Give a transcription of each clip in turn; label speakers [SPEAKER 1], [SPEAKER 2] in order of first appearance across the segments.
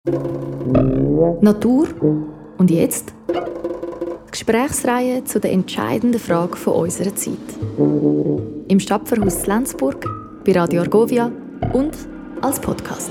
[SPEAKER 1] Natur und jetzt? Die Gesprächsreihe zu der entscheidenden Frage von unserer Zeit. Im Stadtpfarrhaus Lenzburg, bei Radio Argovia und als Podcast.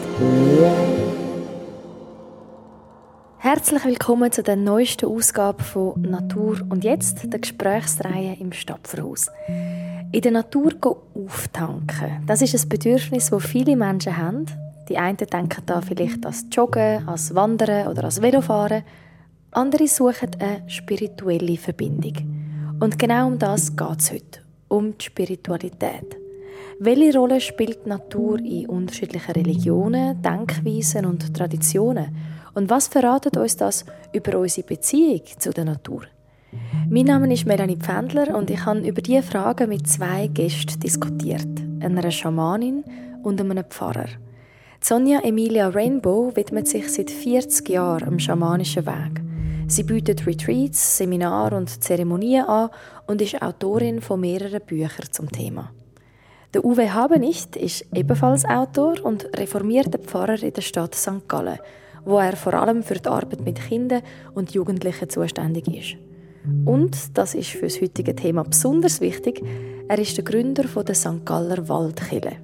[SPEAKER 1] Herzlich willkommen zu der neuesten Ausgabe von Natur und jetzt, der Gesprächsreihe im Stadtpfarrhaus. In der Natur auftanken, das ist ein Bedürfnis, das viele Menschen haben. Die einen denken da vielleicht ans Joggen, ans Wandern oder ans Velofahren. Andere suchen eine spirituelle Verbindung. Und genau um das geht es heute, um die Spiritualität. Welche Rolle spielt die Natur in unterschiedlichen Religionen, Denkweisen und Traditionen? Und was verratet uns das über unsere Beziehung zu der Natur? Mein Name ist Melanie Pfändler und ich habe über diese Fragen mit zwei Gästen diskutiert, einer Schamanin und einem Pfarrer. Sonja Emilia Rainbow widmet sich seit 40 Jahren am schamanischen Weg. Sie bietet Retreats, Seminare und Zeremonien an und ist Autorin von mehreren Büchern zum Thema. Der Uwe Habenicht ist ebenfalls Autor und reformierter Pfarrer in der Stadt St. Gallen, wo er vor allem für die Arbeit mit Kindern und Jugendlichen zuständig ist. Und, das ist für das heutige Thema besonders wichtig, er ist der Gründer der St. Galler Waldkirche.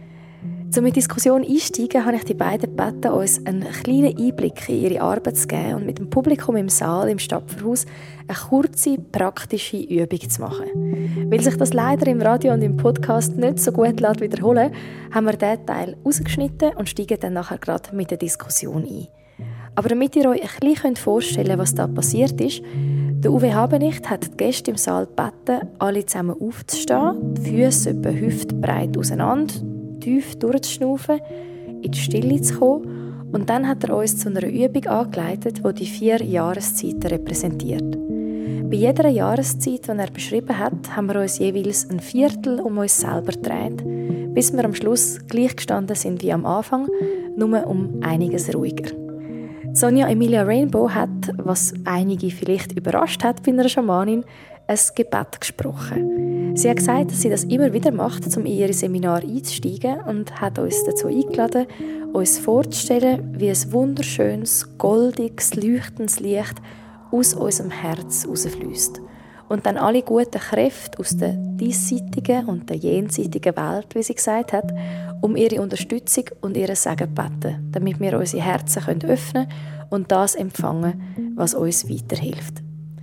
[SPEAKER 1] Um in die Diskussion einzusteigen, habe ich die beiden gebeten, uns einen kleinen Einblick in ihre Arbeit zu geben und mit dem Publikum im Saal im Stadtpfarrhaus eine kurze, praktische Übung zu machen. Weil sich das leider im Radio und im Podcast nicht so gut wiederholen lässt, haben wir diesen Teil rausgeschnitten und steigen dann nachher gerade mit der Diskussion ein. Aber damit ihr euch ein bisschen vorstellen könnt, was da passiert ist, der Uwe Habenicht hat die Gäste im Saal gebeten, alle zusammen aufzustehen, die Füße etwa hüftbreit auseinander, tief durchzuschnaufen, in die Stille zu kommen und dann hat er uns zu einer Übung angeleitet, die die 4 Jahreszeiten repräsentiert. Bei jeder Jahreszeit, die er beschrieben hat, haben wir uns jeweils ein Viertel um uns selber gedreht, bis wir am Schluss gleich gestanden sind wie am Anfang, nur um einiges ruhiger. Sonja Emilia Rainbow hat, was einige vielleicht überrascht hat bei einer Schamanin, ein Gebet gesprochen. Sie hat gesagt, dass sie das immer wieder macht, um in ihr Seminar einzusteigen und hat uns dazu eingeladen, uns vorzustellen, wie ein wunderschönes, goldiges, leuchtendes Licht aus unserem Herz herausfließt. Und dann alle guten Kräfte aus der diesseitigen und der jenseitigen Welt, wie sie gesagt hat, um ihre Unterstützung und ihren Segen beten, damit wir unsere Herzen öffnen können und das empfangen, was uns weiterhilft.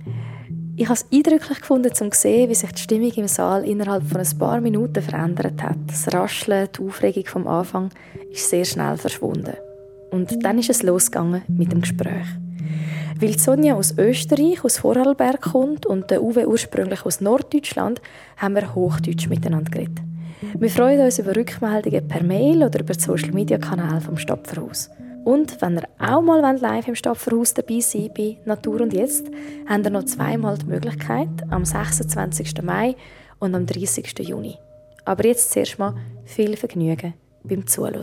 [SPEAKER 1] Ich habe es eindrücklich gefunden, um zu sehen, wie sich die Stimmung im Saal innerhalb von ein paar Minuten verändert hat. Das Rascheln, die Aufregung vom Anfang ist sehr schnell verschwunden. Und dann ist es losgegangen mit dem Gespräch. Weil Sonja aus Österreich, aus Vorarlberg kommt und der Uwe ursprünglich aus Norddeutschland, haben wir Hochdeutsch miteinander geredet. Wir freuen uns über Rückmeldungen per Mail oder über den Social-Media-Kanal vom Stadtpfarrhaus. Und wenn ihr auch mal live im Stadtpfarrhaus dabei seid bei Natur und Jetzt, habt ihr noch zweimal die Möglichkeit, am 26. Mai und am 30. Juni. Aber jetzt zuerst mal viel Vergnügen beim Zuhören.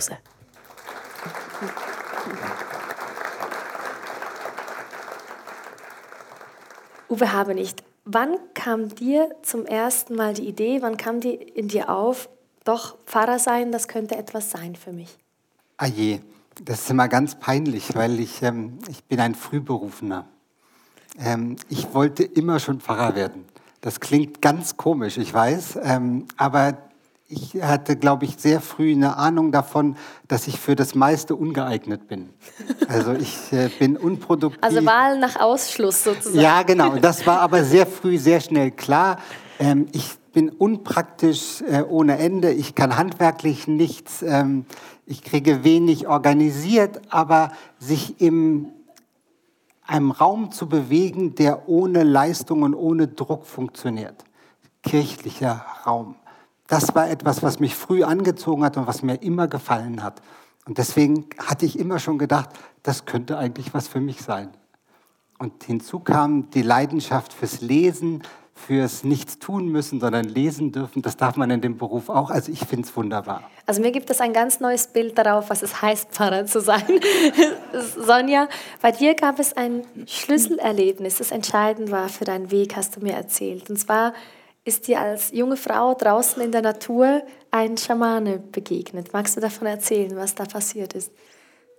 [SPEAKER 1] Uwe Habenicht, wann kam dir zum ersten Mal die Idee, wann kam die in dir auf, doch Pfarrer sein, das könnte etwas sein für mich?
[SPEAKER 2] Ah je, das ist immer ganz peinlich, weil ich bin ein Frühberufener. Ich wollte immer schon Pfarrer werden. Das klingt ganz komisch, ich weiß, aber ich hatte, glaube ich, sehr früh eine Ahnung davon, dass ich für das meiste ungeeignet bin. Also ich bin unproduktiv.
[SPEAKER 1] Also Wahl nach Ausschluss sozusagen.
[SPEAKER 2] Ja, genau. Das war aber sehr früh, sehr schnell klar. Ich bin unpraktisch ohne Ende. Ich kann handwerklich nichts. Ich kriege wenig organisiert, aber sich in einem Raum zu bewegen, der ohne Leistung und ohne Druck funktioniert. Kirchlicher Raum. Das war etwas, was mich früh angezogen hat und was mir immer gefallen hat. Und deswegen hatte ich immer schon gedacht, das könnte eigentlich was für mich sein. Und hinzu kam die Leidenschaft fürs Lesen, fürs Nichts tun müssen, sondern lesen dürfen. Das darf man in dem Beruf auch. Also ich finde es wunderbar.
[SPEAKER 1] Also mir gibt es ein ganz neues Bild darauf, was es heißt, Pfarrer zu sein. Sonja, bei dir gab es ein Schlüsselerlebnis, das entscheidend war für deinen Weg, hast du mir erzählt. Und zwar ist dir als junge Frau draußen in der Natur ein Schamane begegnet. Magst du davon erzählen, was da passiert ist?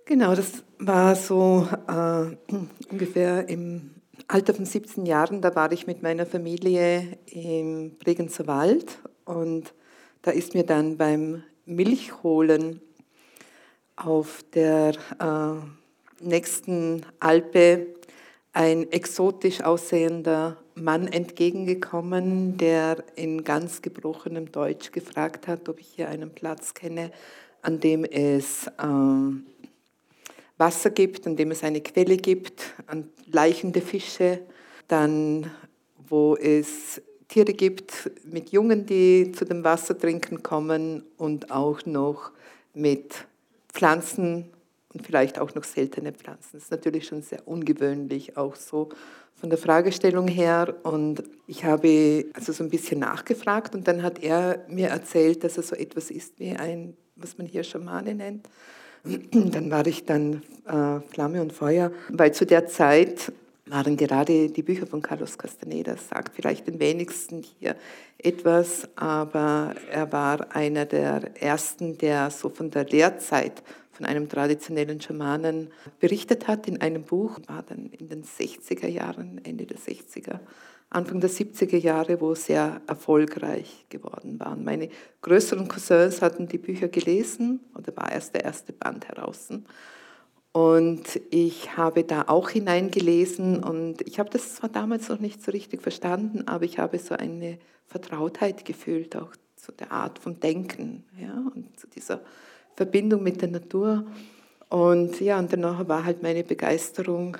[SPEAKER 3] Genau, das war so ungefähr im Alter von 17 Jahren. Da war ich mit meiner Familie im Bregenzer Wald und da ist mir dann beim Milchholen auf der nächsten Alpe ein exotisch aussehender Mann entgegengekommen, der in ganz gebrochenem Deutsch gefragt hat, ob ich hier einen Platz kenne, an dem es Wasser gibt, an dem es eine Quelle gibt, an laichende Fische, dann wo es Tiere gibt mit Jungen, die zu dem Wasser trinken kommen und auch noch mit Pflanzen und vielleicht auch noch seltene Pflanzen. Das ist natürlich schon sehr ungewöhnlich, auch so von der Fragestellung her. Und ich habe also so ein bisschen nachgefragt und dann hat er mir erzählt, dass er so etwas ist wie ein, was man hier Schamane nennt. Dann war ich dann Flamme und Feuer, weil zu der Zeit waren gerade die Bücher von Carlos Castaneda, das sagt vielleicht den wenigsten hier etwas, aber er war einer der ersten, der so von der Lehrzeit von einem traditionellen Schamanen berichtet hat in einem Buch, war dann in den 60er Jahren, Ende der 60er, Anfang der 70er Jahre, wo sehr erfolgreich geworden waren. Meine größeren Cousins hatten die Bücher gelesen, oder war erst der erste Band heraus. Und ich habe da auch hineingelesen und ich habe das zwar damals noch nicht so richtig verstanden, aber ich habe so eine Vertrautheit gefühlt, auch zu der Art vom Denken, ja, und zu dieser Verbindung mit der Natur. Und ja, und danach war halt meine Begeisterung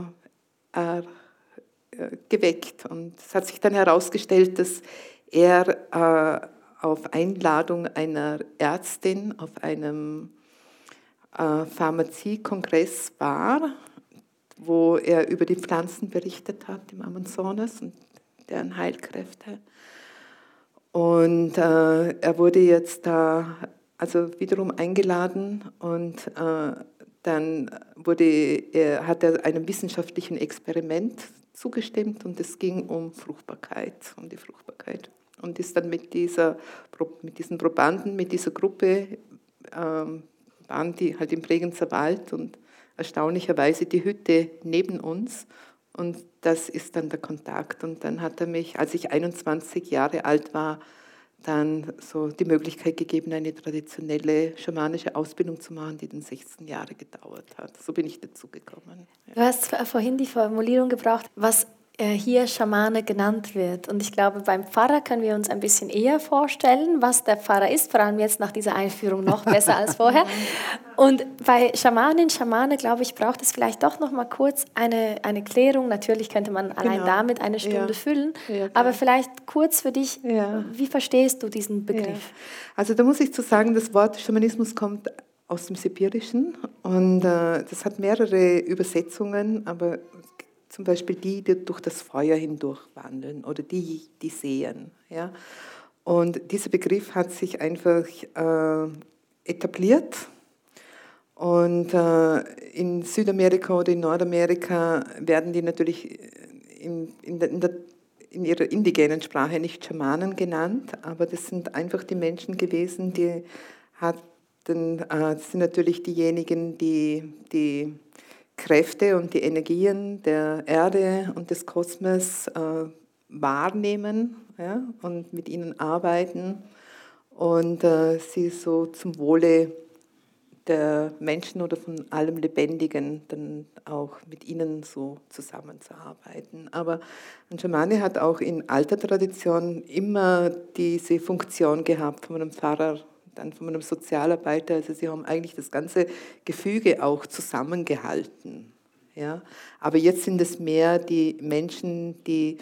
[SPEAKER 3] geweckt. Und es hat sich dann herausgestellt, dass er auf Einladung einer Ärztin auf einem Pharmaziekongress war, wo er über die Pflanzen berichtet hat im Amazonas und deren Heilkräfte. Und er wurde jetzt da also wiederum eingeladen und dann hat er einem wissenschaftlichen Experiment zugestimmt und es ging um die Fruchtbarkeit. Und ist dann mit diesen Probanden, mit dieser Gruppe, waren die halt im Bregenzer Wald und erstaunlicherweise die Hütte neben uns. Und das ist dann der Kontakt. Und dann hat er mich, als ich 21 Jahre alt war, dann so die Möglichkeit gegeben, eine traditionelle schamanische Ausbildung zu machen, die dann 16 Jahre gedauert hat. So bin ich dazugekommen. Ja.
[SPEAKER 1] Du hast vorhin die Formulierung gebraucht, was hier Schamane genannt wird. Und ich glaube, beim Pfarrer können wir uns ein bisschen eher vorstellen, was der Pfarrer ist, vor allem jetzt nach dieser Einführung noch besser als vorher. Und bei Schamane, glaube ich, braucht es vielleicht doch noch mal kurz eine Klärung. Natürlich könnte man allein damit eine Stunde füllen, aber vielleicht kurz für dich, wie verstehst du diesen Begriff?
[SPEAKER 3] Ja. Also da muss ich zu sagen, das Wort Schamanismus kommt aus dem Sibirischen und das hat mehrere Übersetzungen, aber zum Beispiel die durch das Feuer hindurch wandeln oder die sehen. Ja? Und dieser Begriff hat sich einfach etabliert. Und in Südamerika oder in Nordamerika werden die natürlich in ihrer indigenen Sprache nicht Schamanen genannt, aber das sind einfach die Menschen gewesen, das sind natürlich diejenigen, die Kräfte und die Energien der Erde und des Kosmos wahrnehmen, ja, und mit ihnen arbeiten und sie so zum Wohle der Menschen oder von allem Lebendigen dann auch mit ihnen so zusammenzuarbeiten. Aber ein Schamane hat auch in alter Tradition immer diese Funktion gehabt von einem Pfarrer, dann von einem Sozialarbeiter. Also sie haben eigentlich das ganze Gefüge auch zusammengehalten. Ja? Aber jetzt sind es mehr die Menschen, die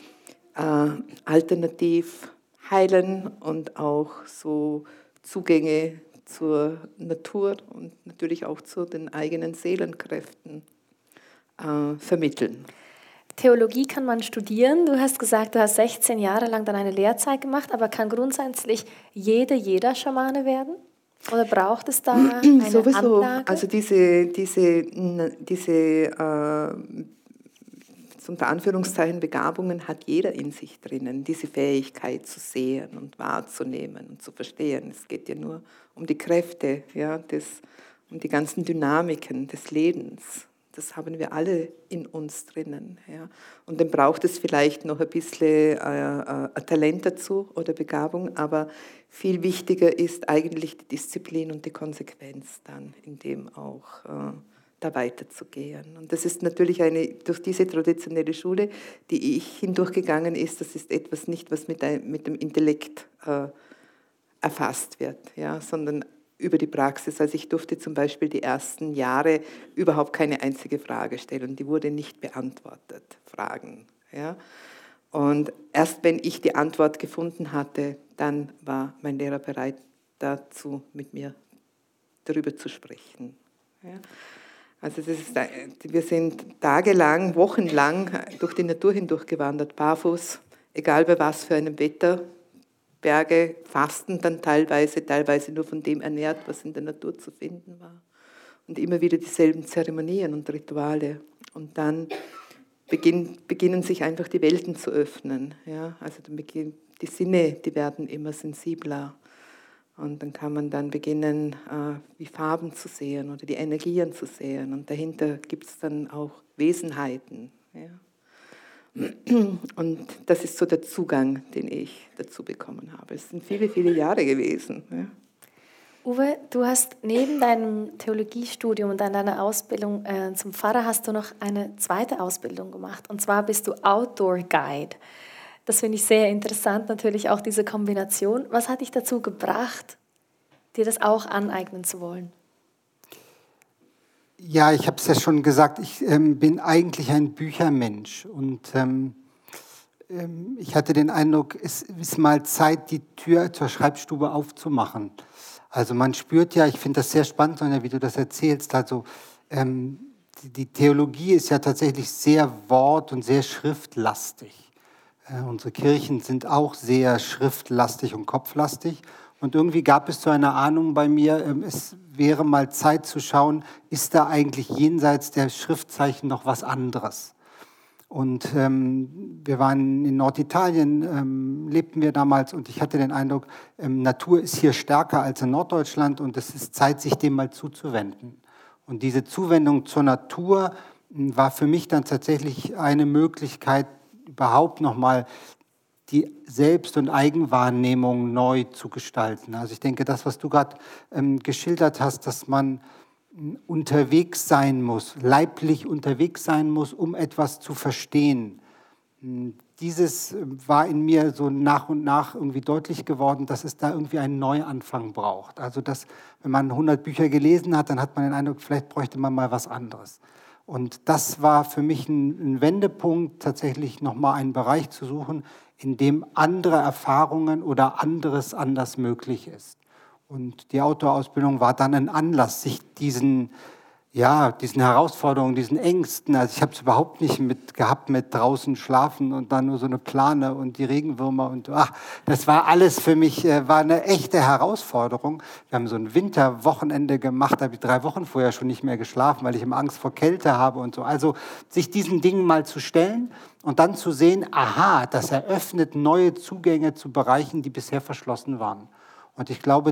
[SPEAKER 3] alternativ heilen und auch so Zugänge zur Natur und natürlich auch zu den eigenen Seelenkräften vermitteln.
[SPEAKER 1] Theologie kann man studieren. Du hast gesagt, du hast 16 Jahre lang dann eine Lehrzeit gemacht, aber kann grundsätzlich jeder Schamane werden? Oder braucht es da eine
[SPEAKER 3] Sowieso.
[SPEAKER 1] Anlage?
[SPEAKER 3] Also diese unter Anführungszeichen Begabungen hat jeder in sich drinnen, diese Fähigkeit zu sehen und wahrzunehmen und zu verstehen. Es geht ja nur um die Kräfte, ja, des Und die ganzen Dynamiken des Lebens, das haben wir alle in uns drinnen. Ja. Und dann braucht es vielleicht noch ein bisschen Talent dazu oder Begabung, aber viel wichtiger ist eigentlich die Disziplin und die Konsequenz dann, in dem auch da weiterzugehen. Und das ist natürlich durch diese traditionelle Schule, die ich hindurchgegangen ist, das ist etwas nicht, was mit dem Intellekt erfasst wird, ja, sondern über die Praxis. Also ich durfte zum Beispiel die ersten Jahre überhaupt keine einzige Frage stellen. Die wurde nicht beantwortet, Fragen. Ja. Und erst wenn ich die Antwort gefunden hatte, dann war mein Lehrer bereit dazu, mit mir darüber zu sprechen. Ja. Also wir sind tagelang, wochenlang durch die Natur hindurch gewandert, barfuß, egal bei was für einem Wetter. Berge fasten dann teilweise nur von dem ernährt, was in der Natur zu finden war. Und immer wieder dieselben Zeremonien und Rituale. Und dann beginnen sich einfach die Welten zu öffnen. Ja? Also die Sinne, die werden immer sensibler. Und dann kann man dann beginnen, die Farben zu sehen oder die Energien zu sehen. Und dahinter gibt es dann auch Wesenheiten. Ja? Und das ist so der Zugang, den ich dazu bekommen habe. Es sind viele, viele Jahre gewesen. Ja.
[SPEAKER 1] Uwe, du hast neben deinem Theologiestudium und deiner Ausbildung zum Pfarrer hast du noch eine zweite Ausbildung gemacht. Und zwar bist du Outdoor Guide. Das finde ich sehr interessant, natürlich auch diese Kombination. Was hat dich dazu gebracht, dir das auch aneignen zu wollen?
[SPEAKER 2] Ja, ich habe es ja schon gesagt, ich bin eigentlich ein Büchermensch und ich hatte den Eindruck, es ist mal Zeit, die Tür zur Schreibstube aufzumachen. Also man spürt ja, ich finde das sehr spannend, Sonja, wie du das erzählst, also die Theologie ist ja tatsächlich sehr wort- und sehr schriftlastig. Unsere Kirchen sind auch sehr schriftlastig und kopflastig. Und irgendwie gab es so eine Ahnung bei mir, es wäre mal Zeit zu schauen, ist da eigentlich jenseits der Schriftzeichen noch was anderes? Und wir waren in Norditalien, lebten wir damals und ich hatte den Eindruck, Natur ist hier stärker als in Norddeutschland und es ist Zeit, sich dem mal zuzuwenden. Und diese Zuwendung zur Natur war für mich dann tatsächlich eine Möglichkeit, überhaupt nochmal die Selbst- und Eigenwahrnehmung neu zu gestalten. Also ich denke, das, was du gerade geschildert hast, dass man unterwegs sein muss, leiblich unterwegs sein muss, um etwas zu verstehen. Dieses war in mir so nach und nach irgendwie deutlich geworden, dass es da irgendwie einen Neuanfang braucht. Also dass, wenn man 100 Bücher gelesen hat, dann hat man den Eindruck, vielleicht bräuchte man mal was anderes. Und das war für mich ein Wendepunkt, tatsächlich nochmal einen Bereich zu suchen, in dem andere Erfahrungen oder anderes anders möglich ist. Und die Outdoor-Ausbildung war dann ein Anlass, sich diesen Herausforderungen, diesen Ängsten, also ich habe es überhaupt nicht gehabt mit draußen schlafen und dann nur so eine Plane und die Regenwürmer und das war alles für mich, war eine echte Herausforderung. Wir haben so ein Winterwochenende gemacht, da habe ich 3 Wochen vorher schon nicht mehr geschlafen, weil ich immer Angst vor Kälte habe und so. Also sich diesen Dingen mal zu stellen und dann zu sehen, aha, das eröffnet neue Zugänge zu Bereichen, die bisher verschlossen waren. Und ich glaube,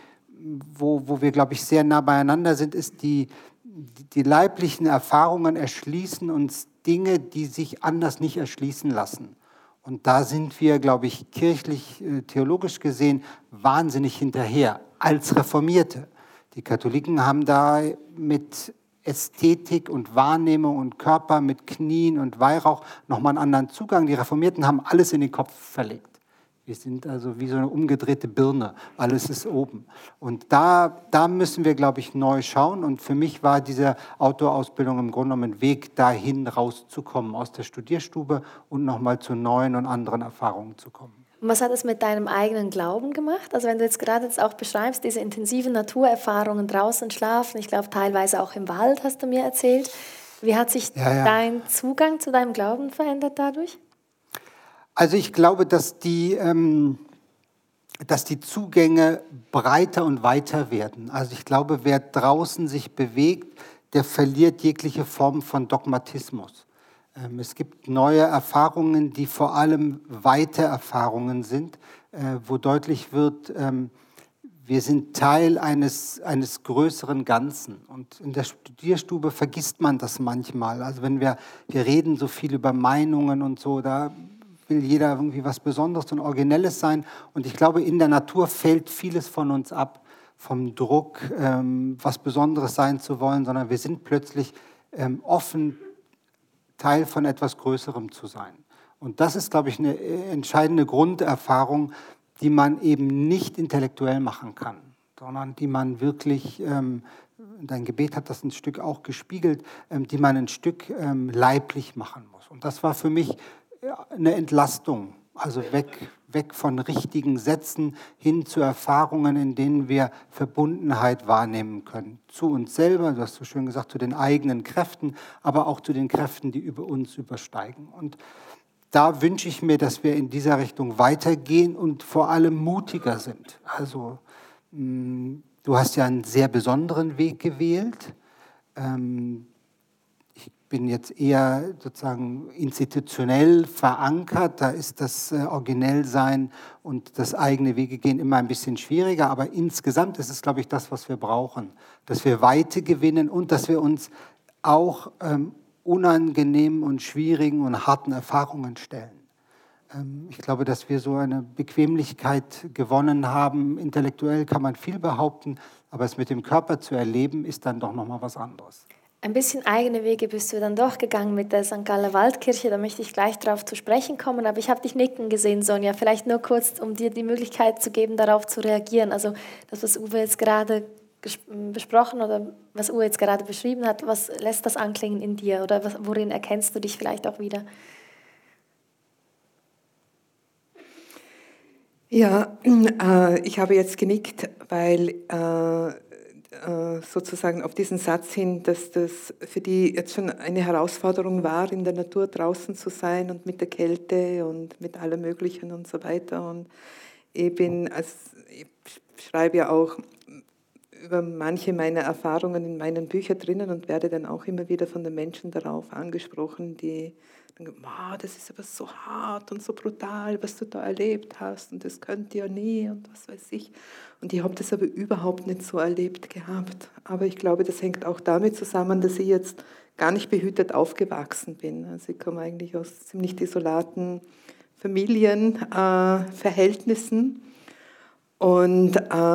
[SPEAKER 2] wo wir, glaube ich, sehr nah beieinander sind, ist die leiblichen Erfahrungen erschließen uns Dinge, die sich anders nicht erschließen lassen. Und da sind wir, glaube ich, kirchlich, theologisch gesehen, wahnsinnig hinterher, als Reformierte. Die Katholiken haben da mit Ästhetik und Wahrnehmung und Körper, mit Knien und Weihrauch nochmal einen anderen Zugang. Die Reformierten haben alles in den Kopf verlegt. Wir sind also wie so eine umgedrehte Birne, alles ist oben. Und da müssen wir, glaube ich, neu schauen. Und für mich war diese Outdoor-Ausbildung im Grunde genommen ein Weg, dahin rauszukommen, aus der Studierstube und nochmal zu neuen und anderen Erfahrungen zu kommen.
[SPEAKER 1] Und was hat es mit deinem eigenen Glauben gemacht? Also wenn du jetzt gerade auch beschreibst, diese intensiven Naturerfahrungen, draußen schlafen, ich glaube teilweise auch im Wald, hast du mir erzählt. Wie hat sich dein Zugang zu deinem Glauben verändert dadurch?
[SPEAKER 2] Also ich glaube, dass die Zugänge breiter und weiter werden. Also ich glaube, wer draußen sich bewegt, der verliert jegliche Form von Dogmatismus. Es gibt neue Erfahrungen, die vor allem weite Erfahrungen sind, wo deutlich wird, wir sind Teil eines größeren Ganzen. Und in der Studierstube vergisst man das manchmal. Also wenn wir reden so viel über Meinungen und so, da will jeder irgendwie was Besonderes und Originelles sein. Und ich glaube, in der Natur fällt vieles von uns ab, vom Druck, was Besonderes sein zu wollen, sondern wir sind plötzlich offen, Teil von etwas Größerem zu sein. Und das ist, glaube ich, eine entscheidende Grunderfahrung, die man eben nicht intellektuell machen kann, sondern die man wirklich, dein Gebet hat das ein Stück auch gespiegelt, die man ein Stück leiblich machen muss. Und das war für mich eine Entlastung, also weg von richtigen Sätzen hin zu Erfahrungen, in denen wir Verbundenheit wahrnehmen können. Zu uns selber, du hast so schön gesagt, zu den eigenen Kräften, aber auch zu den Kräften, die über uns übersteigen. Und da wünsche ich mir, dass wir in dieser Richtung weitergehen und vor allem mutiger sind. Also du hast ja einen sehr besonderen Weg gewählt. Ich bin jetzt eher sozusagen institutionell verankert. Da ist das Originellsein und das eigene Wege gehen immer ein bisschen schwieriger. Aber insgesamt ist es, glaube ich, das, was wir brauchen. Dass wir Weite gewinnen und dass wir uns auch unangenehmen und schwierigen und harten Erfahrungen stellen. Ich glaube, dass wir so eine Bequemlichkeit gewonnen haben. Intellektuell kann man viel behaupten, aber es mit dem Körper zu erleben, ist dann doch nochmal was anderes.
[SPEAKER 1] Ein bisschen eigene Wege bist du dann doch gegangen mit der St. Galler Waldkirche, da möchte ich gleich darauf zu sprechen kommen, aber ich habe dich nicken gesehen, Sonja, vielleicht nur kurz, um dir die Möglichkeit zu geben, darauf zu reagieren. Also das, was Uwe jetzt gerade besprochen oder was Uwe jetzt gerade beschrieben hat, was lässt das anklingen in dir oder worin erkennst du dich vielleicht auch wieder?
[SPEAKER 3] Ja, ich habe jetzt genickt, weil sozusagen auf diesen Satz hin, dass das für die jetzt schon eine Herausforderung war, in der Natur draußen zu sein und mit der Kälte und mit allem Möglichen und so weiter. Und ich schreibe ja auch über manche meiner Erfahrungen in meinen Büchern drinnen und werde dann auch immer wieder von den Menschen darauf angesprochen, die sagen, wow, das ist aber so hart und so brutal, was du da erlebt hast und das könnt ihr ja nie und was weiß ich. Und ich habe das aber überhaupt nicht so erlebt gehabt. Aber ich glaube, das hängt auch damit zusammen, dass ich jetzt gar nicht behütet aufgewachsen bin. Also ich komme eigentlich aus ziemlich desolaten Familienverhältnissen. Und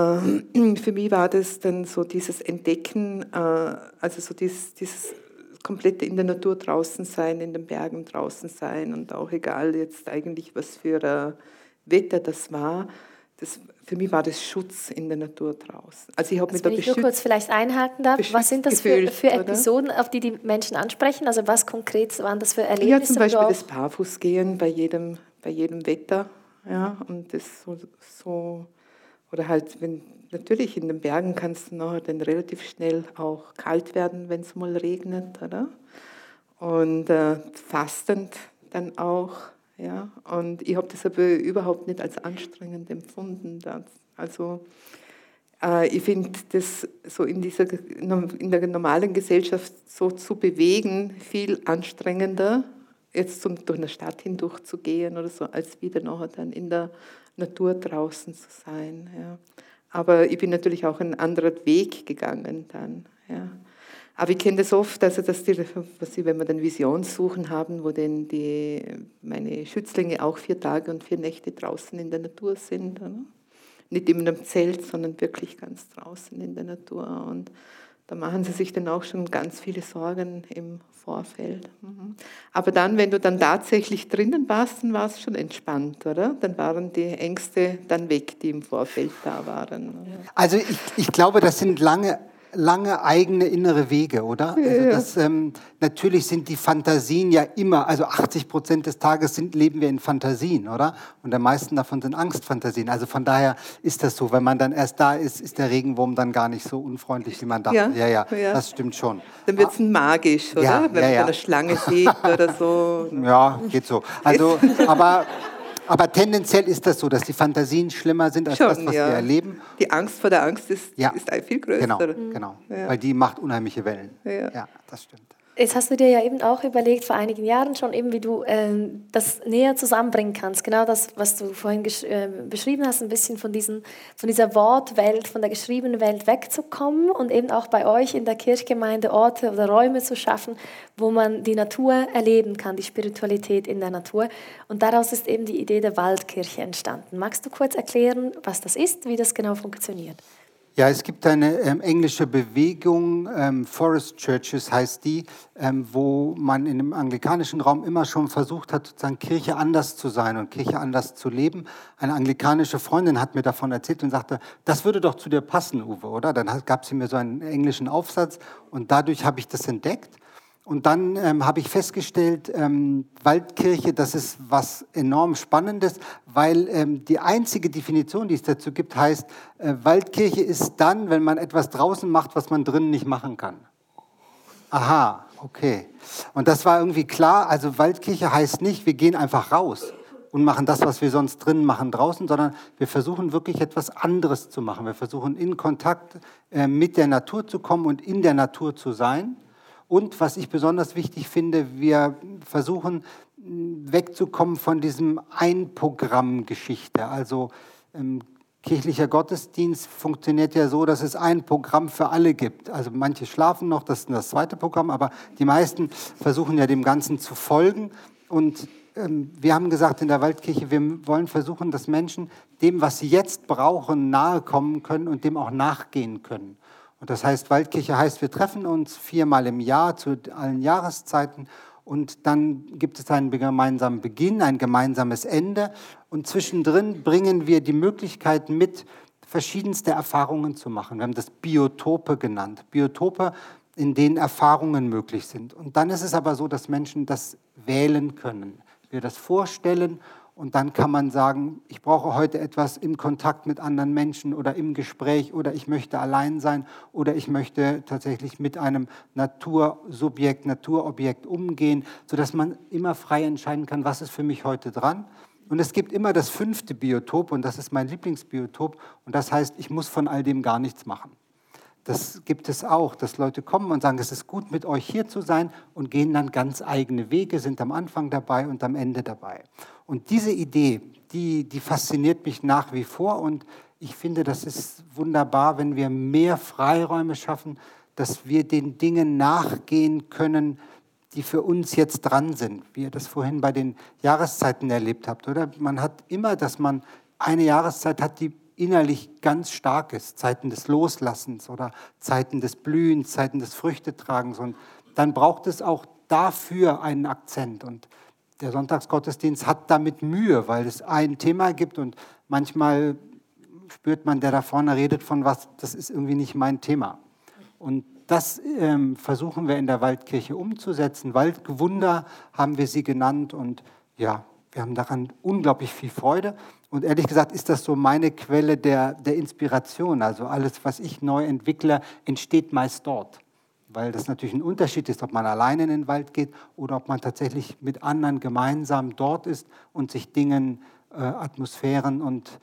[SPEAKER 3] für mich war das dann so dieses Entdecken, also so dieses komplette in der Natur draußen sein, in den Bergen draußen sein und auch egal jetzt eigentlich, was für ein Wetter das war, für mich war das Schutz in der Natur draußen. Also ich habe mich da
[SPEAKER 1] wenn ich nur kurz vielleicht einhaken darf, was sind das für Episoden, auf die Menschen ansprechen? Also was konkret waren das für Erlebnisse?
[SPEAKER 3] Ja, zum Beispiel das Barfußgehen bei jedem Wetter, ja, und das so oder halt, natürlich in den Bergen kann es noch dann relativ schnell auch kalt werden, wenn es mal regnet, oder? Und fastend dann auch, ja. Und ich habe das aber überhaupt nicht als anstrengend empfunden. Also ich finde das so in der normalen Gesellschaft so zu bewegen viel anstrengender, jetzt durch eine Stadt hindurch zu gehen oder so, als wieder nachher dann in der Natur draußen zu sein. Ja. Aber ich bin natürlich auch einen anderen Weg gegangen dann. Ja. Aber ich kenne das oft, also dass wenn wir dann Visionssuchen haben, wo dann meine Schützlinge auch 4 Tage und 4 Nächte draußen in der Natur sind. Oder? Nicht in einem Zelt, sondern wirklich ganz draußen in der Natur. Und da machen sie sich dann auch schon ganz viele Sorgen im Vorfeld. Aber dann, wenn du dann tatsächlich drinnen warst, dann war es schon entspannt, oder? Dann waren die Ängste dann weg, die im Vorfeld da waren. Oder?
[SPEAKER 2] Also ich glaube, das sind lange eigene innere Wege, oder?
[SPEAKER 3] Ja.
[SPEAKER 2] Also natürlich sind die Fantasien ja immer, also 80% des Tages leben wir in Fantasien, oder? Und die meisten davon sind Angstfantasien. Also von daher ist das so, wenn man dann erst da ist, ist der Regenwurm dann gar nicht so unfreundlich, wie man dachte. Ja, das stimmt schon.
[SPEAKER 3] Dann wird es magisch, oder?
[SPEAKER 2] Ja,
[SPEAKER 3] wenn man eine Schlange sieht oder so.
[SPEAKER 2] Ja, geht so. Also, aber tendenziell ist das so, dass die Fantasien schlimmer sind als das, was wir erleben.
[SPEAKER 3] Die Angst vor der Angst ist viel größer.
[SPEAKER 2] Genau. Ja. Weil die macht unheimliche Wellen. Ja, das stimmt.
[SPEAKER 1] Jetzt hast du dir ja eben auch überlegt, vor einigen Jahren schon, eben wie du das näher zusammenbringen kannst. Genau das, was du vorhin beschrieben hast, ein bisschen von dieser Wortwelt, von der geschriebenen Welt wegzukommen und eben auch bei euch in der Kirchgemeinde Orte oder Räume zu schaffen, wo man die Natur erleben kann, die Spiritualität in der Natur. Und daraus ist eben die Idee der Waldkirche entstanden. Magst du kurz erklären, was das ist, wie das genau funktioniert?
[SPEAKER 2] Ja, es gibt eine englische Bewegung, Forest Churches heißt die, wo man in dem anglikanischen Raum immer schon versucht hat, sozusagen Kirche anders zu sein und Kirche anders zu leben. Eine anglikanische Freundin hat mir davon erzählt und sagte, das würde doch zu dir passen, Uwe, oder? Dann gab sie mir so einen englischen Aufsatz und dadurch habe ich das entdeckt. Und dann habe ich festgestellt, Waldkirche, das ist was enorm Spannendes, weil die einzige Definition, die es dazu gibt, heißt, Waldkirche ist dann, wenn man etwas draußen macht, was man drinnen nicht machen kann. Aha, okay. Und das war irgendwie klar, also Waldkirche heißt nicht, wir gehen einfach raus und machen das, was wir sonst drinnen machen, draußen, sondern wir versuchen wirklich etwas anderes zu machen. Wir versuchen in Kontakt mit der Natur zu kommen und in der Natur zu sein. Und was ich besonders wichtig finde, wir versuchen wegzukommen von diesem Einprogramm-Geschichte. Also kirchlicher Gottesdienst funktioniert ja so, dass es ein Programm für alle gibt. Also manche schlafen noch, das ist das zweite Programm, aber die meisten versuchen ja dem Ganzen zu folgen. Und wir haben gesagt in der Waldkirche, wir wollen versuchen, dass Menschen dem, was sie jetzt brauchen, nahe kommen können und dem auch nachgehen können. Und das heißt, Waldkirche heißt, wir treffen uns 4-mal im Jahr zu allen Jahreszeiten und dann gibt es einen gemeinsamen Beginn, ein gemeinsames Ende und zwischendrin bringen wir die Möglichkeit mit, verschiedenste Erfahrungen zu machen. Wir haben das Biotope genannt. Biotope, in denen Erfahrungen möglich sind. Und dann ist es aber so, dass Menschen das wählen können. Wir das vorstellen. Und dann kann man sagen, ich brauche heute etwas im Kontakt mit anderen Menschen oder im Gespräch oder ich möchte allein sein oder ich möchte tatsächlich mit einem Natursubjekt, Naturobjekt umgehen, sodass man immer frei entscheiden kann, was ist für mich heute dran. Und es gibt immer das 5. Biotop und das ist mein Lieblingsbiotop und das heißt, ich muss von all dem gar nichts machen. Das gibt es auch, dass Leute kommen und sagen, es ist gut, mit euch hier zu sein und gehen dann ganz eigene Wege, sind am Anfang dabei und am Ende dabei. Und diese Idee, die fasziniert mich nach wie vor und ich finde, das ist wunderbar, wenn wir mehr Freiräume schaffen, dass wir den Dingen nachgehen können, die für uns jetzt dran sind, wie ihr das vorhin bei den Jahreszeiten erlebt habt, oder? Man hat immer, dass man eine Jahreszeit hat, die innerlich ganz stark ist, Zeiten des Loslassens oder Zeiten des Blühens, Zeiten des Früchtetragens. Und dann braucht es auch dafür einen Akzent. Und der Sonntagsgottesdienst hat damit Mühe, weil es ein Thema gibt und manchmal spürt man, der da vorne redet von was, das ist irgendwie nicht mein Thema. Und das versuchen wir in der Waldkirche umzusetzen. Waldgewunder haben wir sie genannt und ja, wir haben daran unglaublich viel Freude. Und ehrlich gesagt ist das so meine Quelle der Inspiration. Also alles, was ich neu entwickle, entsteht meist dort. Weil das natürlich ein Unterschied ist, ob man alleine in den Wald geht oder ob man tatsächlich mit anderen gemeinsam dort ist und sich Dingen, Atmosphären und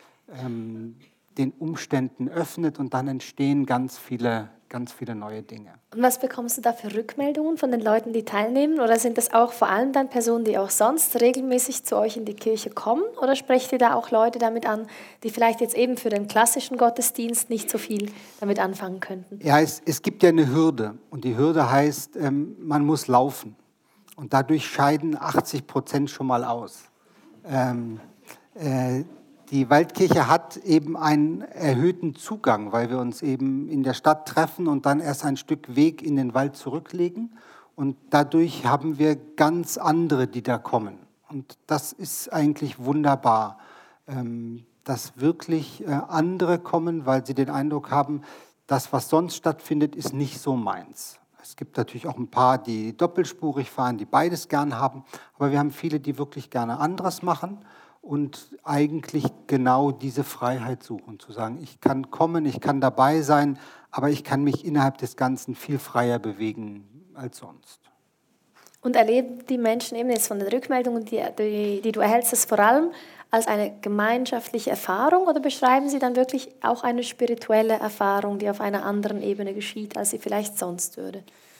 [SPEAKER 2] den Umständen öffnet und dann entstehen ganz viele neue Dinge.
[SPEAKER 1] Und was bekommst du da für Rückmeldungen von den Leuten, die teilnehmen? Oder sind das auch vor allem dann Personen, die auch sonst regelmäßig zu euch in die Kirche kommen? Oder sprecht ihr da auch Leute damit an, die vielleicht jetzt eben für den klassischen Gottesdienst nicht so viel damit anfangen könnten?
[SPEAKER 2] Ja, es gibt ja eine Hürde. Und die Hürde heißt, man muss laufen. Und dadurch scheiden 80% schon mal aus. Die Waldkirche hat eben einen erhöhten Zugang, weil wir uns eben in der Stadt treffen und dann erst ein Stück Weg in den Wald zurücklegen. Und dadurch haben wir ganz andere, die da kommen. Und das ist eigentlich wunderbar, dass wirklich andere kommen, weil sie den Eindruck haben, das, was sonst stattfindet, ist nicht so meins. Es gibt natürlich auch ein paar, die doppelspurig fahren, die beides gern haben. Aber wir haben viele, die wirklich gerne anderes machen. Und eigentlich genau diese Freiheit suchen, zu sagen, ich kann kommen, ich kann dabei sein, aber ich kann mich innerhalb des Ganzen viel freier bewegen als sonst.
[SPEAKER 1] Und erleben die Menschen eben jetzt von den Rückmeldungen, die du erhältst, das vor allem als eine gemeinschaftliche Erfahrung oder beschreiben sie dann wirklich auch eine spirituelle Erfahrung, die auf einer anderen Ebene geschieht, als sie vielleicht sonst würde?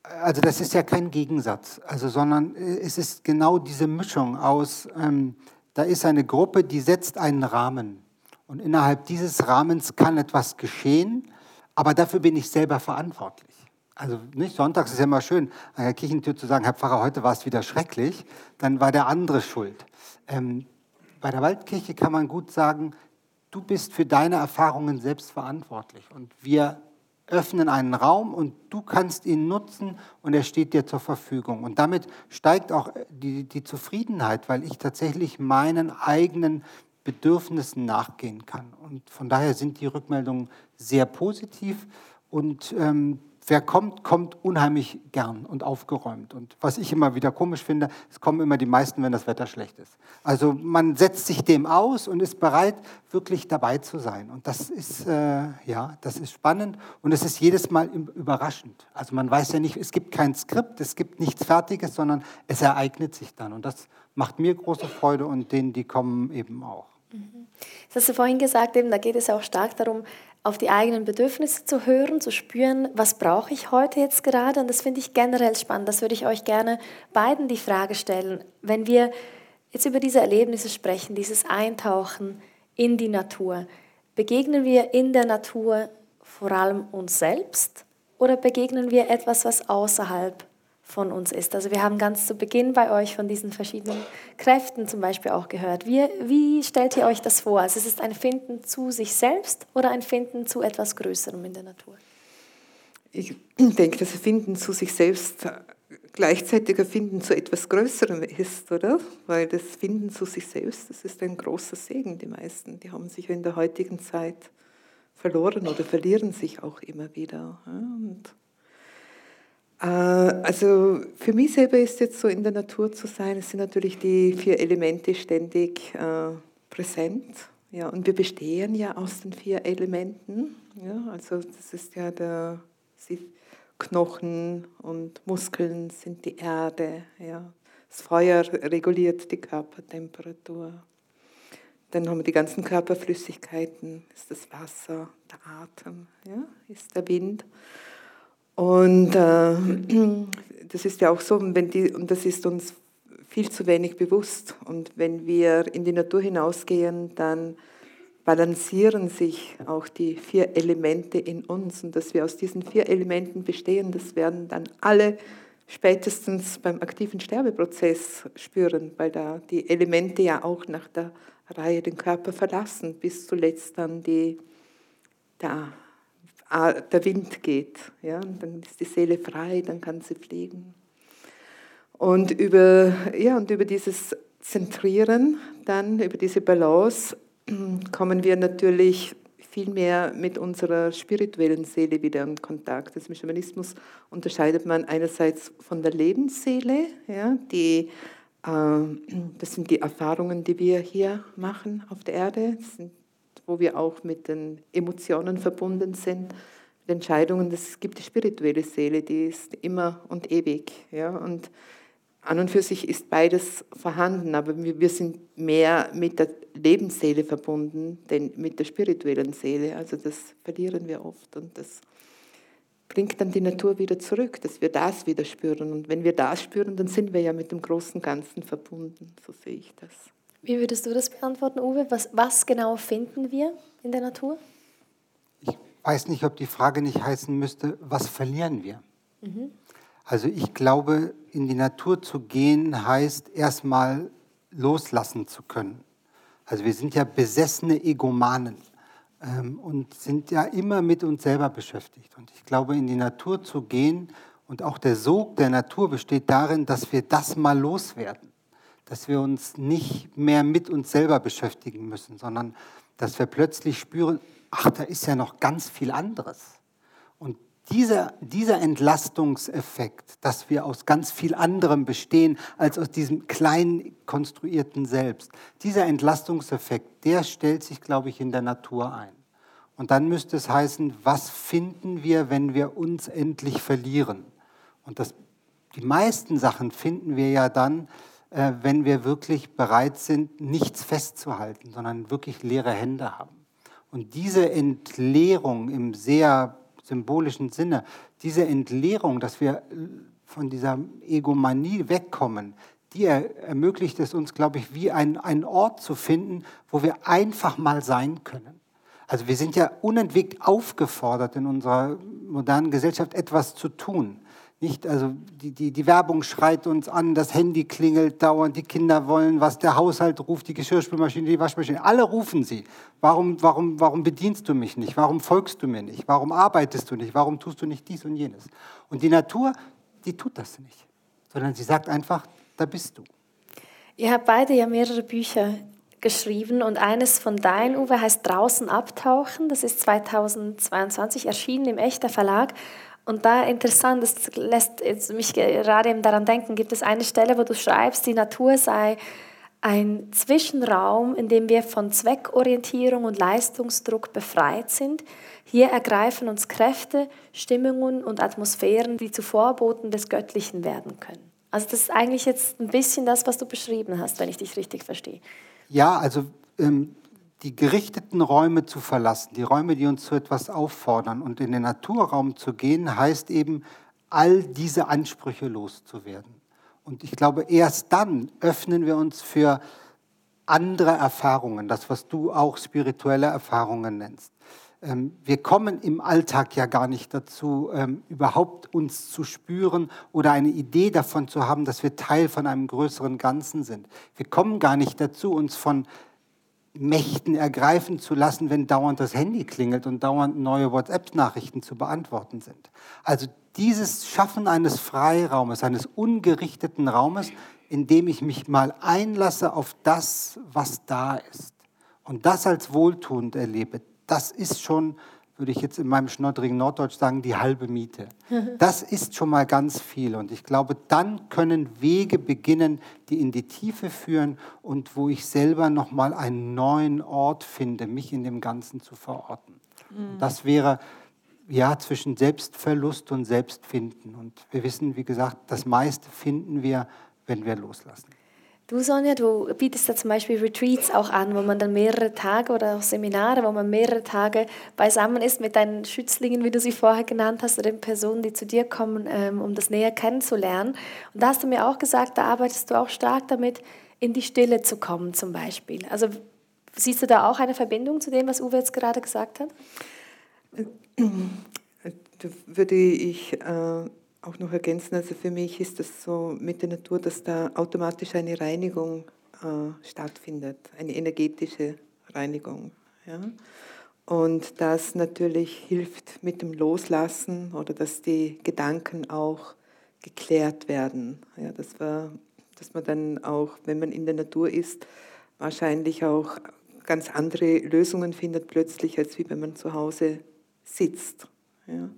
[SPEAKER 2] Also das ist ja kein Gegensatz, sondern es ist genau diese Mischung aus, da ist eine Gruppe, die setzt einen Rahmen. Und innerhalb dieses Rahmens kann etwas geschehen, aber dafür bin ich selber verantwortlich. Also nicht sonntags ist ja immer schön, an der Kirchentür zu sagen, Herr Pfarrer, heute war es wieder schrecklich, dann war der andere schuld. Bei der Waldkirche kann man gut sagen, du bist für deine Erfahrungen selbst verantwortlich. Und wir öffnen einen Raum und du kannst ihn nutzen und er steht dir zur Verfügung. Und damit steigt auch die Zufriedenheit, weil ich tatsächlich meinen eigenen Bedürfnissen nachgehen kann. Und von daher sind die Rückmeldungen sehr positiv und wer kommt, kommt unheimlich gern und aufgeräumt. Und was ich immer wieder komisch finde, es kommen immer die meisten, wenn das Wetter schlecht ist. Also man setzt sich dem aus und ist bereit, wirklich dabei zu sein. Und das ist, das ist spannend und es ist jedes Mal überraschend. Also man weiß ja nicht, es gibt kein Skript, es gibt nichts Fertiges, sondern es ereignet sich dann. Und das macht mir große Freude und denen, die kommen, eben auch.
[SPEAKER 1] Das hast du vorhin gesagt, eben, da geht es auch stark darum, auf die eigenen Bedürfnisse zu hören, zu spüren, was brauche ich heute jetzt gerade. Und das finde ich generell spannend. Das würde ich euch gerne beiden die Frage stellen. Wenn wir jetzt über diese Erlebnisse sprechen, dieses Eintauchen in die Natur, begegnen wir in der Natur vor allem uns selbst oder begegnen wir etwas, was außerhalb von uns ist? Also wir haben ganz zu Beginn bei euch von diesen verschiedenen Kräften zum Beispiel auch gehört. Wie stellt ihr euch das vor? Also ist es ein Finden zu sich selbst oder ein Finden zu etwas Größerem in der Natur?
[SPEAKER 3] Ich denke, dass Finden zu sich selbst gleichzeitig ein Finden zu etwas Größerem ist, oder? Weil das Finden zu sich selbst, das ist ein großer Segen. Die meisten, die haben sich in der heutigen Zeit verloren oder verlieren sich auch immer wieder. Also für mich selber ist jetzt so in der Natur zu sein, es sind natürlich die 4 Elemente ständig präsent. Ja, und wir bestehen ja aus den 4 Elementen. Ja, also das ist ja Knochen und Muskeln sind die Erde. Ja. Das Feuer reguliert die Körpertemperatur. Dann haben wir die ganzen Körperflüssigkeiten, ist das Wasser, der Atem, ja, ist der Wind. Und das ist ja auch so, und das ist uns viel zu wenig bewusst. Und wenn wir in die Natur hinausgehen, dann balancieren sich auch die 4 Elemente in uns. Und dass wir aus diesen 4 Elementen bestehen, das werden dann alle spätestens beim aktiven Sterbeprozess spüren, weil da die Elemente ja auch nach der Reihe den Körper verlassen, bis zuletzt dann der Wind geht, ja, und dann ist die Seele frei, dann kann sie fliegen. Und über dieses Zentrieren, dann über diese Balance, kommen wir natürlich viel mehr mit unserer spirituellen Seele wieder in Kontakt. Im Schamanismus unterscheidet man einerseits von der Lebensseele, ja, das sind die Erfahrungen, die wir hier machen auf der Erde, wo wir auch mit den Emotionen verbunden sind, mit Entscheidungen. Es gibt die spirituelle Seele, die ist immer und ewig. Ja? Und an und für sich ist beides vorhanden, aber wir sind mehr mit der Lebensseele verbunden, denn mit der spirituellen Seele. Also das verlieren wir oft und das bringt dann die Natur wieder zurück, dass wir das wieder spüren. Und wenn wir das spüren, dann sind wir ja mit dem großen Ganzen verbunden. So sehe ich das.
[SPEAKER 1] Wie würdest du das beantworten, Uwe? Was genau finden wir in der Natur?
[SPEAKER 2] Ich weiß nicht, ob die Frage nicht heißen müsste, was verlieren wir? Also ich glaube, in die Natur zu gehen, heißt erstmal loslassen zu können. Also wir sind ja besessene Egomanen und sind ja immer mit uns selber beschäftigt. Und ich glaube, in die Natur zu gehen und auch der Sog der Natur besteht darin, dass wir das mal loswerden. Dass wir uns nicht mehr mit uns selber beschäftigen müssen, sondern dass wir plötzlich spüren, ach, da ist ja noch ganz viel anderes. Und dieser Entlastungseffekt, dass wir aus ganz viel anderem bestehen, als aus diesem kleinen konstruierten Selbst, dieser Entlastungseffekt, der stellt sich, glaube ich, in der Natur ein. Und dann müsste es heißen, was finden wir, wenn wir uns endlich verlieren? Und die meisten Sachen finden wir ja dann, wenn wir wirklich bereit sind, nichts festzuhalten, sondern wirklich leere Hände haben. Und diese Entleerung im sehr symbolischen Sinne, diese Entleerung, dass wir von dieser Egomanie wegkommen, die ermöglicht es uns, glaube ich, wie einen Ort zu finden, wo wir einfach mal sein können. Also wir sind ja unentwegt aufgefordert in unserer modernen Gesellschaft, etwas zu tun. Nicht? Also die Werbung schreit uns an, das Handy klingelt dauernd, die Kinder wollen was, der Haushalt ruft, die Geschirrspülmaschine, die Waschmaschine, alle rufen sie. Warum bedienst du mich nicht? Warum folgst du mir nicht? Warum arbeitest du nicht? Warum tust du nicht dies und jenes? Und die Natur, die tut das nicht, sondern sie sagt einfach, da bist du.
[SPEAKER 1] Ihr habt beide ja mehrere Bücher geschrieben und eines von deinen, Uwe, heißt Draußen abtauchen. Das ist 2022 erschienen im Echter Verlag. Und da interessant, das lässt mich gerade eben daran denken, gibt es eine Stelle, wo du schreibst, die Natur sei ein Zwischenraum, in dem wir von Zweckorientierung und Leistungsdruck befreit sind. Hier ergreifen uns Kräfte, Stimmungen und Atmosphären, die zu Vorboten des Göttlichen werden können. Also das ist eigentlich jetzt ein bisschen das, was du beschrieben hast, wenn ich dich richtig verstehe.
[SPEAKER 2] Ja, also die gerichteten Räume zu verlassen, die Räume, die uns zu etwas auffordern und in den Naturraum zu gehen, heißt eben, all diese Ansprüche loszuwerden. Und ich glaube, erst dann öffnen wir uns für andere Erfahrungen, das, was du auch spirituelle Erfahrungen nennst. Wir kommen im Alltag ja gar nicht dazu, überhaupt uns zu spüren oder eine Idee davon zu haben, dass wir Teil von einem größeren Ganzen sind. Wir kommen gar nicht dazu, uns von Mächten ergreifen zu lassen, wenn dauernd das Handy klingelt und dauernd neue WhatsApp-Nachrichten zu beantworten sind. Also dieses Schaffen eines Freiraumes, eines ungerichteten Raumes, in dem ich mich mal einlasse auf das, was da ist und das als wohltuend erlebe, das ist schon, würde ich jetzt in meinem schnoddrigen Norddeutsch sagen, die halbe Miete. Das ist schon mal ganz viel. Und ich glaube, dann können Wege beginnen, die in die Tiefe führen und wo ich selber nochmal einen neuen Ort finde, mich in dem Ganzen zu verorten. Und das wäre ja zwischen Selbstverlust und Selbstfinden. Und wir wissen, wie gesagt, das meiste finden wir, wenn wir loslassen.
[SPEAKER 1] Du, Sonja, du bietest da zum Beispiel Retreats auch an, wo man dann mehrere Tage oder auch Seminare, wo man mehrere Tage beisammen ist mit deinen Schützlingen, wie du sie vorher genannt hast, oder den Personen, die zu dir kommen, um das näher kennenzulernen. Und da hast du mir auch gesagt, da arbeitest du auch stark damit, in die Stille zu kommen zum Beispiel. Also siehst du da auch eine Verbindung zu dem, was Uwe jetzt gerade gesagt hat?
[SPEAKER 3] Da würde ich auch noch ergänzen, also für mich ist das so mit der Natur, dass da automatisch eine Reinigung stattfindet, eine energetische Reinigung. Ja? Und das natürlich hilft mit dem Loslassen oder dass die Gedanken auch geklärt werden. Ja, dass man dann auch, wenn man in der Natur ist, wahrscheinlich auch ganz andere Lösungen findet plötzlich, als wie wenn man zu Hause sitzt. Ja.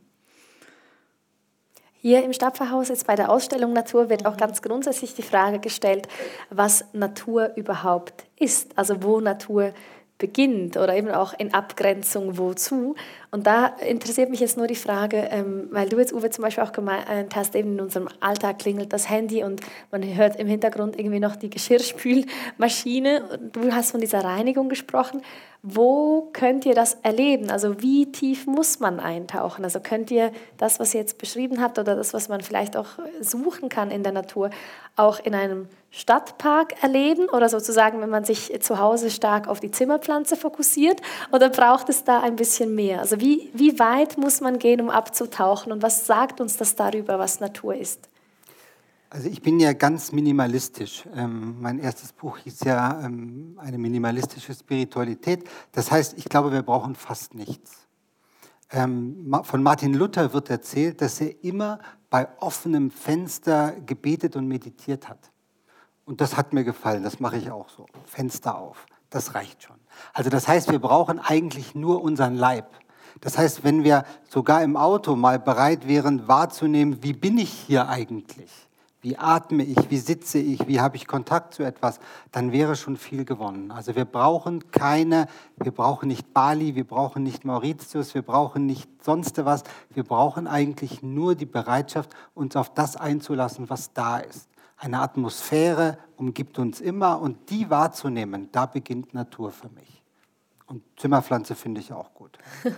[SPEAKER 1] Hier im Stapferhaus, jetzt bei der Ausstellung Natur, wird auch ganz grundsätzlich die Frage gestellt, was Natur überhaupt ist, also wo Natur beginnt oder eben auch in Abgrenzung wozu. Und da interessiert mich jetzt nur die Frage, weil du jetzt, Uwe, zum Beispiel auch gemeint hast, eben in unserem Alltag klingelt das Handy und man hört im Hintergrund irgendwie noch die Geschirrspülmaschine. Du hast von dieser Reinigung gesprochen. Wo könnt ihr das erleben? Also wie tief muss man eintauchen? Also könnt ihr das, was ihr jetzt beschrieben habt oder das, was man vielleicht auch suchen kann in der Natur, auch in einem Stadtpark erleben oder sozusagen, wenn man sich zu Hause stark auf die Zimmerpflanze fokussiert, oder braucht es da ein bisschen mehr? Also wie weit muss man gehen, um abzutauchen, und was sagt uns das darüber, was Natur ist?
[SPEAKER 2] Also ich bin ja ganz minimalistisch. Mein erstes Buch hieß ja eine minimalistische Spiritualität. Das heißt, ich glaube, wir brauchen fast nichts. Von Martin Luther wird erzählt, dass er immer bei offenem Fenster gebetet und meditiert hat. Und das hat mir gefallen, das mache ich auch so. Fenster auf, das reicht schon. Also das heißt, wir brauchen eigentlich nur unseren Leib. Das heißt, wenn wir sogar im Auto mal bereit wären, wahrzunehmen, wie bin ich hier eigentlich? Wie atme ich, wie sitze ich, wie habe ich Kontakt zu etwas, dann wäre schon viel gewonnen. Also wir brauchen nicht Bali, wir brauchen nicht Mauritius, wir brauchen nicht sonst was. Wir brauchen eigentlich nur die Bereitschaft, uns auf das einzulassen, was da ist. Eine Atmosphäre umgibt uns immer und die wahrzunehmen, da beginnt Natur für mich. Und Zimmerpflanze finde ich auch gut.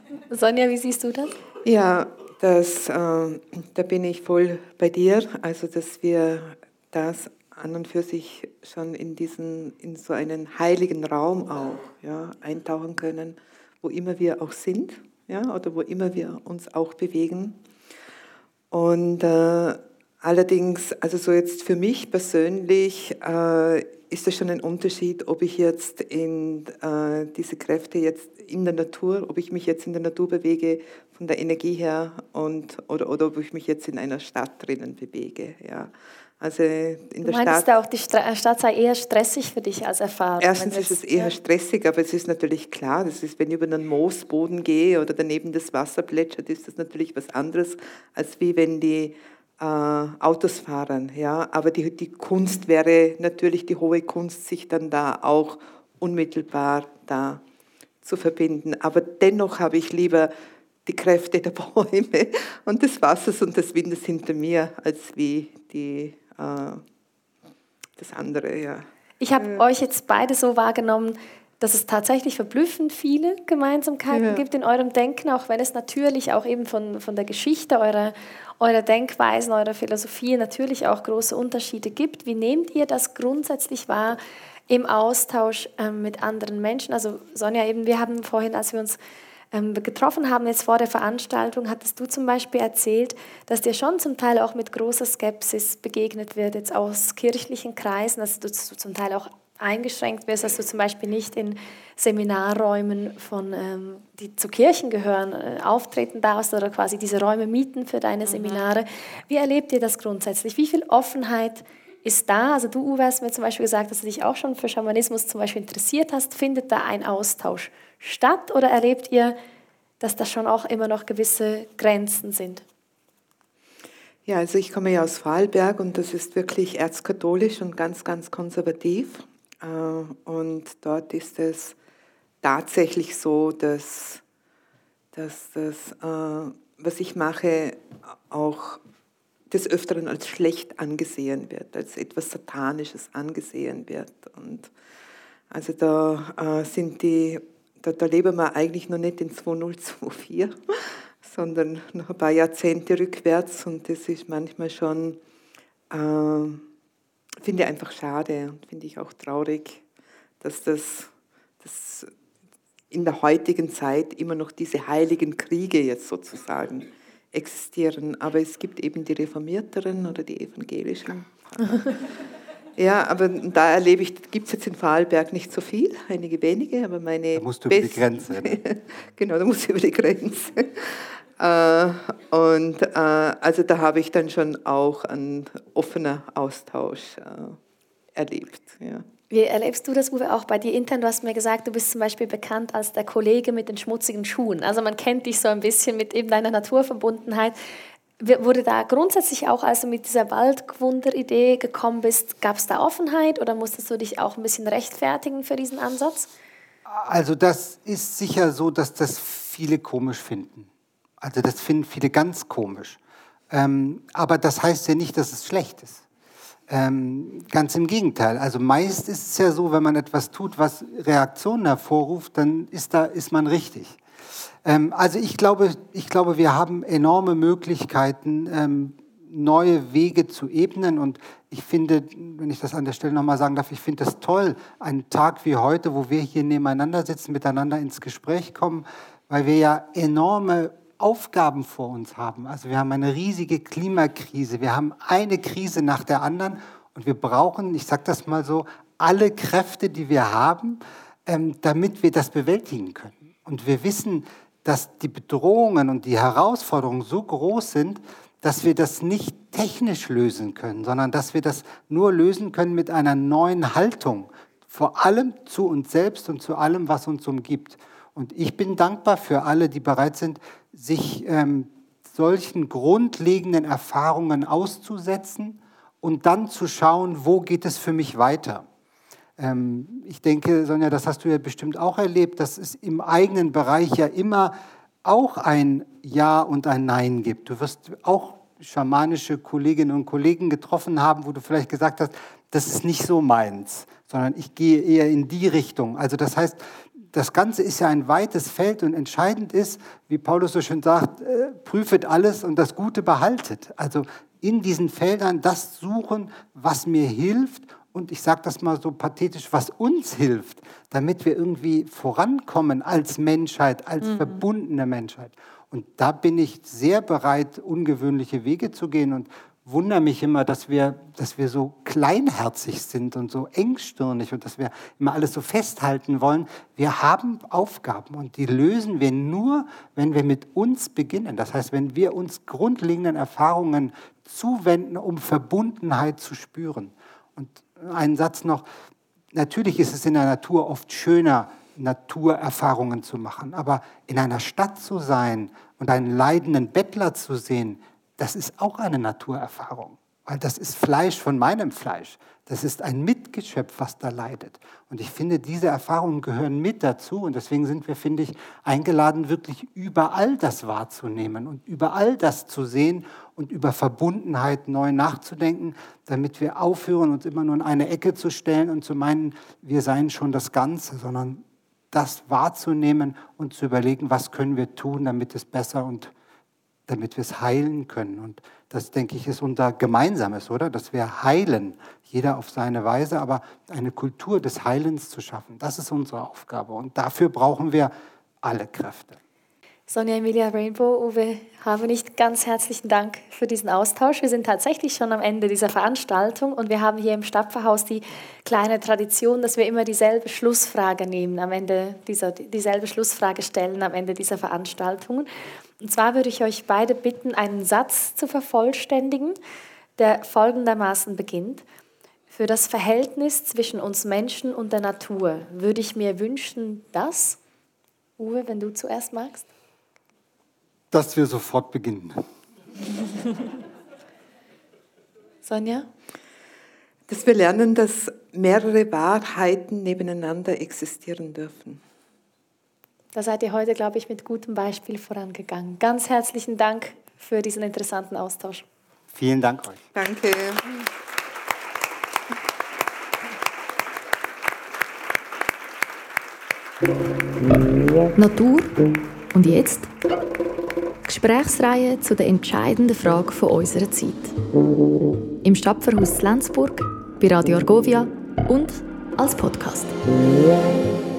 [SPEAKER 1] Sonja, wie siehst du das?
[SPEAKER 3] Ja, da bin ich voll bei dir. Also, dass wir das an und für sich schon in so einen heiligen Raum auch eintauchen können, wo immer wir auch sind, oder wo immer wir uns auch bewegen. Und allerdings, also so jetzt für mich persönlich, ist das schon ein Unterschied, ob ich jetzt in diese Kräfte jetzt in der Natur, ob ich mich jetzt in der Natur bewege von der Energie her oder ob ich mich jetzt in einer Stadt drinnen bewege. Ja. Also in
[SPEAKER 1] du meinst auch, die Stadt sei eher stressig für dich als Erfahrung?
[SPEAKER 3] Erstens ist es eher stressig, aber es ist natürlich klar, das ist, wenn ich über einen Moosboden gehe oder daneben das Wasser plätschert, ist das natürlich was anderes, als wie wenn die Autos fahren. Ja? Aber die Kunst wäre natürlich die hohe Kunst, sich dann da auch unmittelbar da zu verbinden. Aber dennoch habe ich lieber die Kräfte der Bäume und des Wassers und des Windes hinter mir, als wie das andere. Ja.
[SPEAKER 1] Ich habe euch jetzt beide so wahrgenommen, dass es tatsächlich verblüffend viele Gemeinsamkeiten gibt in eurem Denken, auch wenn es natürlich auch eben von der Geschichte eurer Denkweisen, eurer Philosophie natürlich auch große Unterschiede gibt. Wie nehmt ihr das grundsätzlich wahr im Austausch mit anderen Menschen? Also Sonja, eben, wir haben vorhin, als wir uns getroffen haben, jetzt vor der Veranstaltung, hattest du zum Beispiel erzählt, dass dir schon zum Teil auch mit großer Skepsis begegnet wird, jetzt aus kirchlichen Kreisen, dass du zum Teil auch eingeschränkt wirst, dass du zum Beispiel nicht in Seminarräumen, die zu Kirchen gehören, auftreten darfst oder quasi diese Räume mieten für deine Seminare. Wie erlebt ihr das grundsätzlich? Wie viel Offenheit ist da? Also du, Uwe, hast mir zum Beispiel gesagt, dass du dich auch schon für Schamanismus zum Beispiel interessiert hast. Findet da ein Austausch statt oder erlebt ihr, dass da schon auch immer noch gewisse Grenzen sind?
[SPEAKER 3] Ja, also ich komme ja aus Vorarlberg und das ist wirklich erzkatholisch und ganz, ganz konservativ. Und dort ist es tatsächlich so, dass das, was ich mache, auch des Öfteren als schlecht angesehen wird, als etwas Satanisches angesehen wird. Und also da leben wir eigentlich noch nicht in 2024, sondern noch ein paar Jahrzehnte rückwärts. Und das ist manchmal schon, finde ich einfach schade und finde ich auch traurig, dass das in der heutigen Zeit immer noch diese heiligen Kriege jetzt sozusagen existieren. Aber es gibt eben die Reformierteren oder die Evangelischen. Ja, aber da erlebe ich, gibt es jetzt in Vorarlberg nicht so viel, einige wenige, aber meine...
[SPEAKER 2] Da musst du über die Grenze. Ne?
[SPEAKER 3] Genau, da musst du über die Grenze. Also da habe ich dann schon auch einen offenen Austausch erlebt. Ja.
[SPEAKER 1] Wie erlebst du das, Uwe, auch bei dir intern? Du hast mir gesagt, du bist zum Beispiel bekannt als der Kollege mit den schmutzigen Schuhen. Also man kennt dich so ein bisschen mit eben deiner Naturverbundenheit. Wurde da grundsätzlich auch, als du mit dieser Waldgwunder-Idee gekommen bist, gab es da Offenheit oder musstest du dich auch ein bisschen rechtfertigen für diesen Ansatz?
[SPEAKER 2] Also das ist sicher so, dass das viele komisch finden. Also das finden viele ganz komisch. Aber das heißt ja nicht, dass es schlecht ist. Ganz im Gegenteil. Also meist ist es ja so, wenn man etwas tut, was Reaktionen hervorruft, dann ist man richtig. Also ich glaube, wir haben enorme Möglichkeiten, neue Wege zu ebnen. Und ich finde, wenn ich das an der Stelle nochmal sagen darf, ich finde das toll, einen Tag wie heute, wo wir hier nebeneinander sitzen, miteinander ins Gespräch kommen, weil wir ja enorme Aufgaben vor uns haben. Also wir haben eine riesige Klimakrise, wir haben eine Krise nach der anderen und wir brauchen, ich sage das mal so, alle Kräfte, die wir haben, damit wir das bewältigen können. Und wir wissen, dass die Bedrohungen und die Herausforderungen so groß sind, dass wir das nicht technisch lösen können, sondern dass wir das nur lösen können mit einer neuen Haltung, vor allem zu uns selbst und zu allem, was uns umgibt. Und ich bin dankbar für alle, die bereit sind, sich solchen grundlegenden Erfahrungen auszusetzen und dann zu schauen, wo geht es für mich weiter. Ich denke, Sonja, das hast du ja bestimmt auch erlebt, dass es im eigenen Bereich ja immer auch ein Ja und ein Nein gibt. Du wirst auch schamanische Kolleginnen und Kollegen getroffen haben, wo du vielleicht gesagt hast, das ist nicht so meins, sondern ich gehe eher in die Richtung. Also das heißt, das Ganze ist ja ein weites Feld und entscheidend ist, wie Paulus so schön sagt, prüfet alles und das Gute behaltet. Also in diesen Feldern das suchen, was mir hilft und ich sage das mal so pathetisch, was uns hilft, damit wir irgendwie vorankommen als Menschheit, als verbundene Menschheit. Und da bin ich sehr bereit, ungewöhnliche Wege zu gehen und wundere mich immer, dass wir so kleinherzig sind und so engstirnig und dass wir immer alles so festhalten wollen. Wir haben Aufgaben und die lösen wir nur, wenn wir mit uns beginnen. Das heißt, wenn wir uns grundlegenden Erfahrungen zuwenden, um Verbundenheit zu spüren. Und einen Satz noch, natürlich ist es in der Natur oft schöner, Naturerfahrungen zu machen, aber in einer Stadt zu sein und einen leidenden Bettler zu sehen, das ist auch eine Naturerfahrung, weil das ist Fleisch von meinem Fleisch. Das ist ein Mitgeschöpf, was da leidet. Und ich finde, diese Erfahrungen gehören mit dazu. Und deswegen sind wir, finde ich, eingeladen, wirklich überall das wahrzunehmen und überall das zu sehen und über Verbundenheit neu nachzudenken, damit wir aufhören, uns immer nur in eine Ecke zu stellen und zu meinen, wir seien schon das Ganze, sondern das wahrzunehmen und zu überlegen, was können wir tun, damit es besser und damit wir es heilen können. Und das, denke ich, ist unser Gemeinsames, oder? Dass wir heilen, jeder auf seine Weise, aber eine Kultur des Heilens zu schaffen, das ist unsere Aufgabe. Und dafür brauchen wir alle Kräfte.
[SPEAKER 1] Sonja Emilia Rainbow, Uwe Havenicht, ganz herzlichen Dank für diesen Austausch. Wir sind tatsächlich schon am Ende dieser Veranstaltung und wir haben hier im Stadtpfarrhaus die kleine Tradition, dass wir immer dieselbe Schlussfrage nehmen, dieselbe Schlussfrage stellen am Ende dieser Veranstaltungen. Und zwar würde ich euch beide bitten, einen Satz zu vervollständigen, der folgendermaßen beginnt. Für das Verhältnis zwischen uns Menschen und der Natur würde ich mir wünschen, dass, Uwe, wenn du zuerst magst.
[SPEAKER 2] Dass wir sofort beginnen.
[SPEAKER 1] Sonja?
[SPEAKER 3] Dass wir lernen, dass mehrere Wahrheiten nebeneinander existieren dürfen.
[SPEAKER 1] Da seid ihr heute, glaube ich, mit gutem Beispiel vorangegangen. Ganz herzlichen Dank für diesen interessanten Austausch.
[SPEAKER 2] Vielen Dank euch.
[SPEAKER 3] Danke.
[SPEAKER 1] Natur und jetzt? Gesprächsreihe zu der entscheidenden Frage von unserer Zeit. Im Stadtpfarrhaus Lenzburg, bei Radio Argovia und als Podcast.